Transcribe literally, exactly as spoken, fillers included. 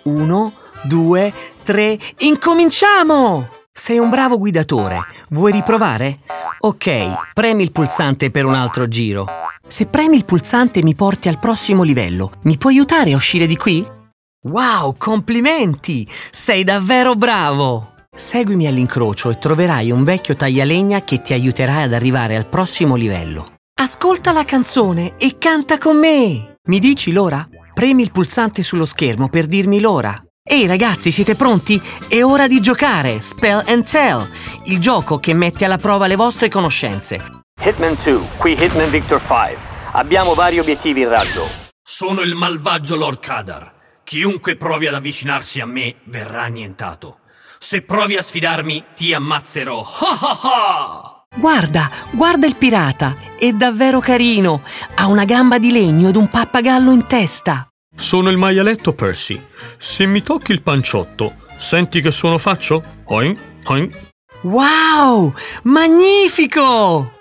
Uno, due, tre, incominciamo! Sei un bravo guidatore. Vuoi riprovare? Ok, premi il pulsante per un altro giro. Se premi il pulsante mi porti al prossimo livello. Mi puoi aiutare a uscire di qui? Wow, complimenti! Sei davvero bravo! Seguimi all'incrocio e troverai un vecchio taglialegna che ti aiuterà ad arrivare al prossimo livello. Ascolta la canzone e canta con me! Mi dici l'ora? Premi il pulsante sullo schermo per dirmi l'ora. Ehi ragazzi, siete pronti? È ora di giocare! Spell and Tell, il gioco che mette alla prova le vostre conoscenze. Hitman due, qui Hitman Victor cinque. Abbiamo vari obiettivi in raggio. Sono il malvagio Lord Kadar. Chiunque provi ad avvicinarsi a me verrà annientato. Se provi a sfidarmi, ti ammazzerò. Ha ha ha! Guarda, guarda il pirata, è davvero carino. Ha una gamba di legno ed un pappagallo in testa. Sono il maialetto Percy. Se mi tocchi il panciotto, senti che suono faccio? Oink, oink. Wow! Magnifico!